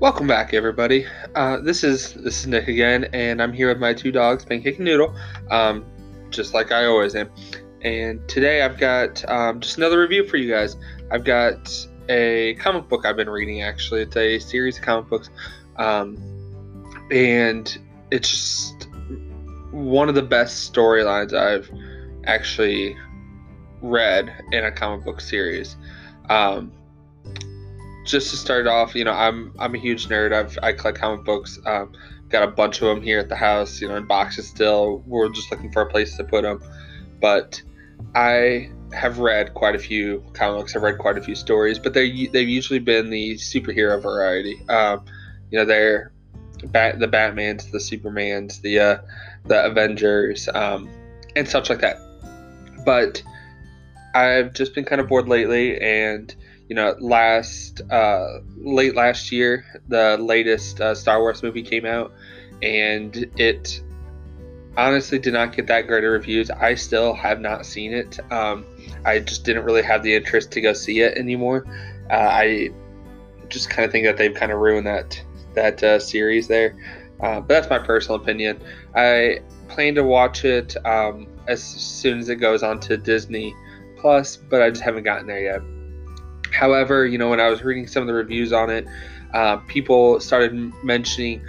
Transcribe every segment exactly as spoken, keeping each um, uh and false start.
Welcome back, everybody. Uh, this is this is Nick again, and I'm here with my two dogs, Pancake and Noodle, um, just like I always am. And today I've got um, just another review for you guys. I've got a comic book I've been reading. Actually, it's a series of comic books, um, and it's just one of the best storylines I've actually read in a comic book series. Um, Just to start off, you know, I'm I'm a huge nerd. I've I collect comic books. Um, got a bunch of them here at the house, you know, in boxes still. We're just looking for a place to put them. But I have read quite a few comic books. I've read quite a few stories, but they they've usually been the superhero variety. Um, you know, they're Bat, the Batmans, the Supermans, the uh, the Avengers, um, and such like that. But I've just been kind of bored lately, and you know, last uh, late last year, the latest uh, Star Wars movie came out, and it honestly did not get that great of reviews. I still have not seen it. Um, I just didn't really have the interest to go see it anymore. Uh, I just kind of think that they've kind of ruined that that uh, series there. Uh, but that's my personal opinion. I plan to watch it um, as soon as it goes on to Disney Plus, but I just haven't gotten there yet. However, you know, when I was reading some of the reviews on it, uh, people started mentioning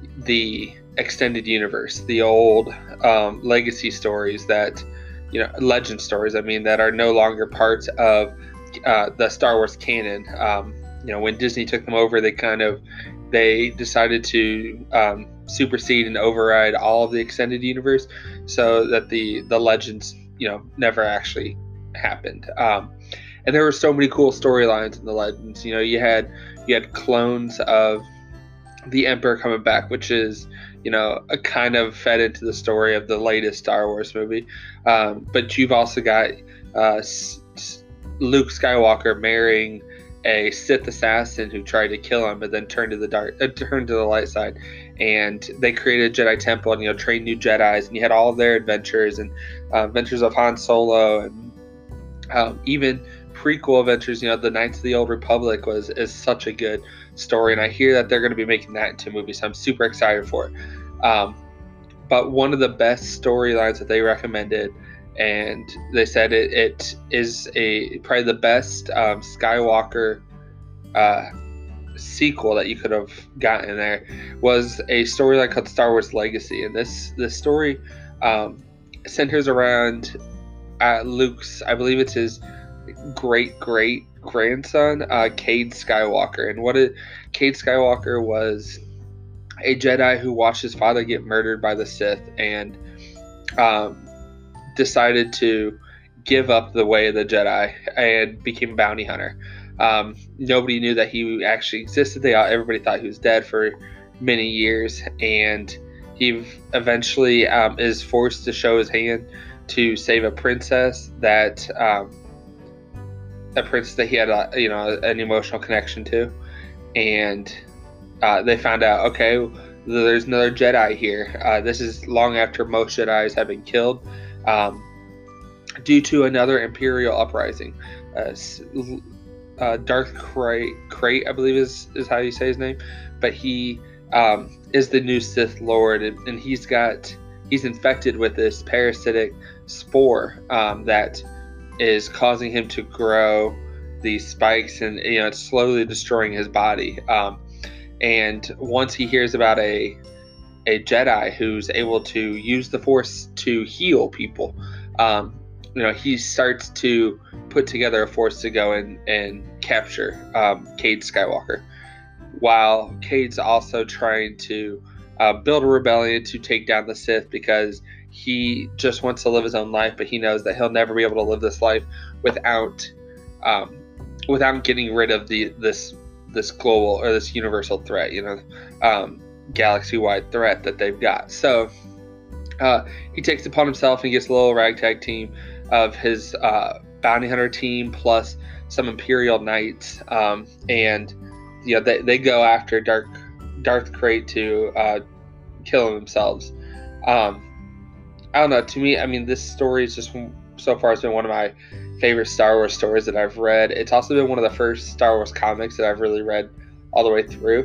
the extended universe, the old um, legacy stories that, you know, legend stories, I mean, that are no longer parts of uh, the Star Wars canon. Um, you know, when Disney took them over, they kind of, they decided to um, supersede and override all of the extended universe so that the, the legends, you know, never actually happened. Um, And there were so many cool storylines in the Legends. You know, you had you had clones of the Emperor coming back, which is, you know, a kind of fed into the story of the latest Star Wars movie. Um, but you've also got uh, S- S- Luke Skywalker marrying a Sith assassin who tried to kill him, but then turned to the dark, uh, turned to the light side. And they created a Jedi temple, and you know, trained new Jedis, and you had all of their adventures and uh, adventures of Han Solo, and um, even prequel adventures. You know, the Knights of the Old Republic was is such a good story, and I hear that they're going to be making that into a movie, so I'm super excited for it. Um, but one of the best storylines that they recommended, and they said it, it is a probably the best um, Skywalker uh, sequel that you could have gotten in there, was a storyline called Star Wars Legacy, and this this story um, centers around uh, Luke's, I believe it's his great great grandson, uh, Cade Skywalker. And what it Cade Skywalker was a Jedi who watched his father get murdered by the Sith, and um, decided to give up the way of the Jedi and became a bounty hunter. Um, nobody knew that he actually existed. They everybody thought he was dead for many years, and he eventually um, is forced to show his hand to save a princess that um, a princess that he had a, you know an emotional connection to. And uh, they found out, okay, there's another Jedi here. Uh, this is long after most Jedis have been killed um, due to another Imperial uprising. Uh, uh, Darth Krayt, Krayt, I believe is is how you say his name, but he um, is the new Sith Lord, and, and he's got he's infected with this parasitic spore um, that is causing him to grow these spikes, and you know it's slowly destroying his body. Um, and once he hears about a a Jedi who's able to use the Force to heal people, um, you know he starts to put together a force to go and and capture um, Cade Skywalker, while Cade's also trying to uh, build a rebellion to take down the Sith, because he just wants to live his own life, but he knows that he'll never be able to live this life without um, without getting rid of the this this global or this universal threat, you know, um, galaxy-wide threat that they've got. So uh, he takes it upon himself and gets a little ragtag team of his uh, bounty hunter team plus some Imperial Knights, um, and you know they, they go after Darth Darth Krayt to uh, kill him themselves. Um, I don't know. To me, I mean, this story is just so far has been one of my favorite Star Wars stories that I've read. It's also been one of the first Star Wars comics that I've really read all the way through.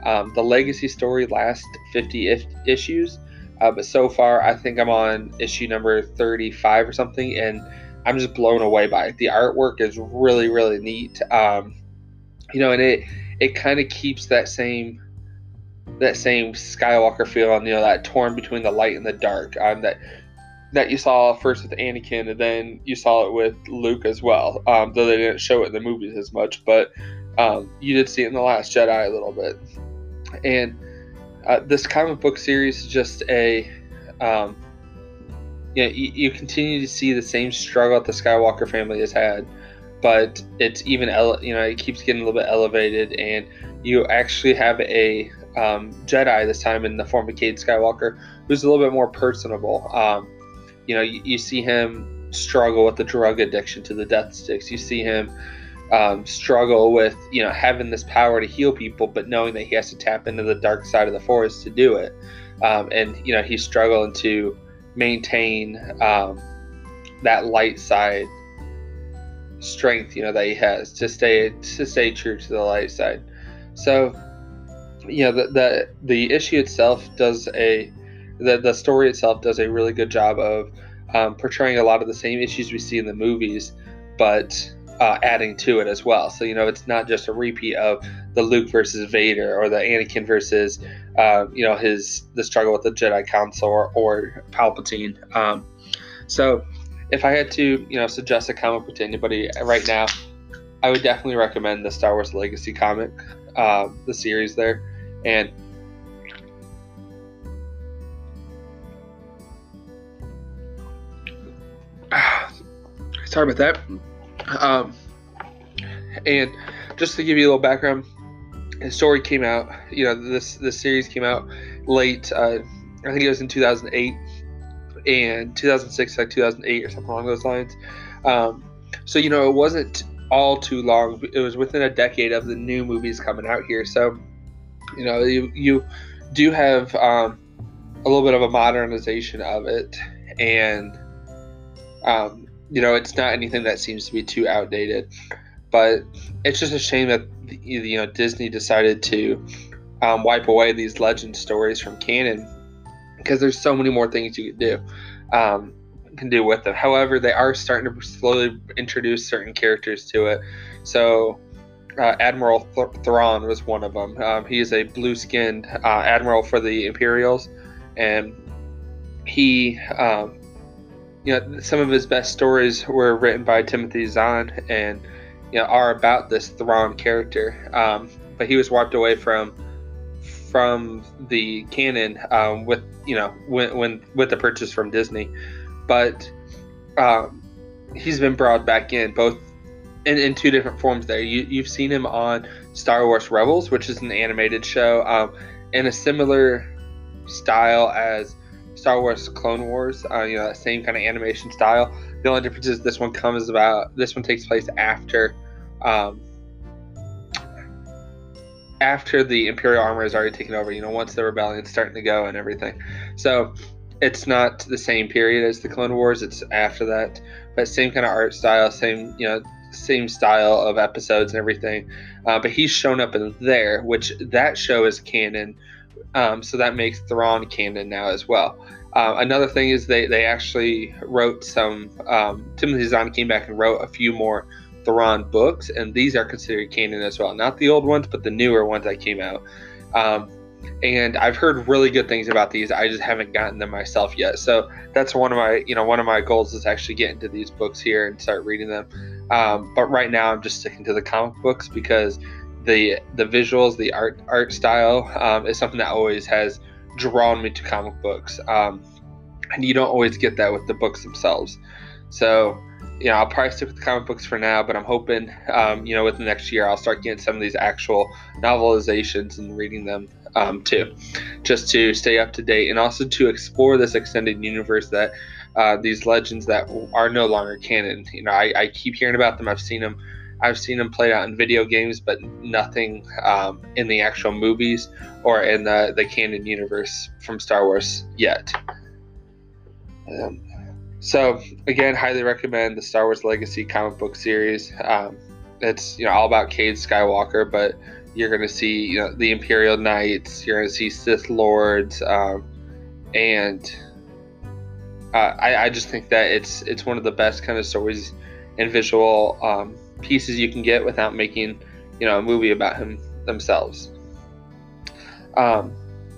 Um, the Legacy story lasts fifty if- issues, uh, but so far I think I'm on issue number thirty-five or something, and I'm just blown away by it. The artwork is really, really neat. Um, you know, and it it kind of keeps that same that same Skywalker feel, on, you know, that torn between the light and the dark. Um, that that you saw first with Anakin, and then you saw it with Luke as well. Um, though they didn't show it in the movies as much, but um, you did see it in The Last Jedi a little bit. And uh, this comic book series is just a, um, you know, you, you continue to see the same struggle that the Skywalker family has had, but it's even, ele- you know, it keeps getting a little bit elevated, and you actually have a um, Jedi this time in the form of Cade Skywalker, who's a little bit more personable. Um, you know, you, you see him struggle with the drug addiction to the death sticks. You see him um, struggle with, you know, having this power to heal people, but knowing that he has to tap into the dark side of the Force to do it. Um, and, you know, he's struggling to maintain um, that light side strength, you know, that he has to stay to stay true to the light side. So, you know, the the, the issue itself does a the, the story itself does a really good job of um, portraying a lot of the same issues we see in the movies, but uh, adding to it as well. So, you know, it's not just a repeat of the Luke versus Vader, or the Anakin versus uh, you know, his the struggle with the Jedi Council, or, or Palpatine. Um, so if I had to, you know, suggest a comic book to anybody right now, I would definitely recommend the Star Wars Legacy comic, uh, the series there. And sorry about that. Um, and just to give you a little background, the story came out, you know, this this series came out late. Uh, I think it was in two thousand eight, and two thousand six, like two thousand eight or something along those lines. Um, so, you know, it wasn't all too long. It was within a decade of the new movies coming out here. So, you know, you you do have um, a little bit of a modernization of it, and um, you know, it's not anything that seems to be too outdated. But it's just a shame that, you know, Disney decided to um, wipe away these legend stories from canon, because there's so many more things you could do um, can do with them. However, they are starting to slowly introduce certain characters to it. So uh, Admiral Th- Thrawn was one of them. Um, he is a blue-skinned uh, admiral for the Imperials, and he, um, you know, some of his best stories were written by Timothy Zahn, and, you know, are about this Thrawn character. Um, but he was wiped away from from the canon um, with, you know, when, when with the purchase from Disney. But um, he's been brought back in, both in, in two different forms there. You, you've seen him on Star Wars Rebels, which is an animated show, um, in a similar style as Star Wars Clone Wars, uh, you know, that same kind of animation style. The only difference is this one comes about, this one takes place after um, after the Imperial armor is already taken over, you know, once the rebellion's starting to go and everything. So it's not the same period as the Clone Wars, it's after that, but same kind of art style, same, you know, same style of episodes and everything. Uh, but he's shown up in there, which that show is canon, um, so that makes Thrawn canon now as well. Uh, another thing is they, they actually wrote some, um, Timothy Zahn came back and wrote a few more Thrawn books, and these are considered canon as well. Not the old ones, but the newer ones that came out. Um, and I've heard really good things about these. I just haven't gotten them myself yet. So that's one of my, you know, one of my goals is actually get into these books here and start reading them. Um, but right now I'm just sticking to the comic books, because the the visuals, the art art style um, is something that always has drawn me to comic books. Um, and you don't always get that with the books themselves. So, you know, I'll probably stick with the comic books for now, but I'm hoping, um, you know, within the next year, I'll start getting some of these actual novelizations and reading them um, too, just to stay up to date, and also to explore this extended universe that uh, these legends that are no longer canon. You know, I, I keep hearing about them. I've seen them. I've seen them played out in video games, but nothing um, in the actual movies or in the, the canon universe from Star Wars yet. Um, So again, highly recommend the Star Wars Legacy comic book series. Um, it's, you know, all about Cade Skywalker, but you're going to see, you know, the Imperial Knights. You're going to see Sith Lords, um, and uh, I, I just think that it's it's one of the best kind of stories and visual um, pieces you can get without making, you know, a movie about him themselves. Um,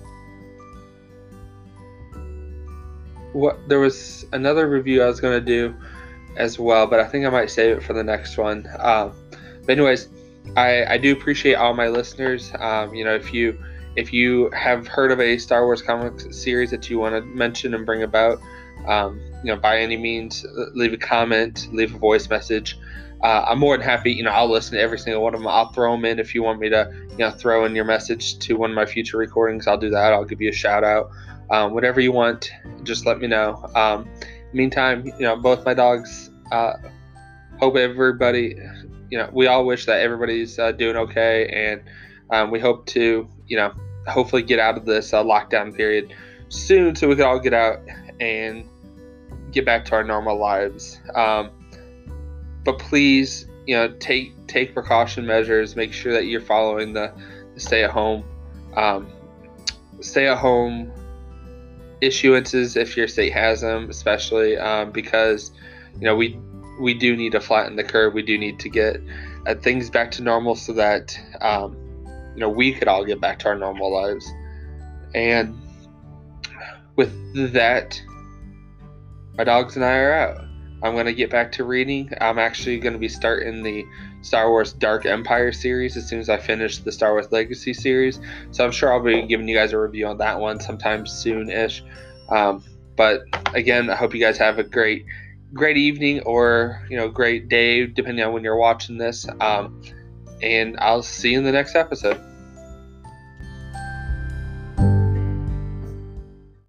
what there was another review I was going to do as well, but I think I might save it for the next one. Um, but anyways, I, I do appreciate all my listeners. Um, you know, if you if you have heard of a Star Wars comic series that you want to mention and bring about, um, you know, by any means, leave a comment, leave a voice message. Uh, I'm more than happy. You know, I'll listen to every single one of them. I'll throw them in if you want me to, you know, throw in your message to one of my future recordings. I'll do that. I'll give you a shout out. Um, whatever you want, just let me know. Um, meantime, you know, both my dogs. Uh, hope everybody. You know, we all wish that everybody's uh, doing okay, and um, we hope to, you know, hopefully get out of this uh, lockdown period soon, so we can all get out and get back to our normal lives. Um, but please, you know, take take precaution measures. Make sure that you're following the, the stay at home, um, stay at home issuances if your state has them, especially um, because, you know, we. we do need to flatten the curve. We do need to get uh, things back to normal so that, um, you know, we could all get back to our normal lives. And with that, my dogs and I are out. I'm going to get back to reading. I'm actually going to be starting the Star Wars Dark Empire series as soon as I finish the Star Wars Legacy series. So I'm sure I'll be giving you guys a review on that one sometime soon-ish. Um, but again, I hope you guys have a great great evening or, you know, great day, depending on when you're watching this. Um, and I'll see you in the next episode.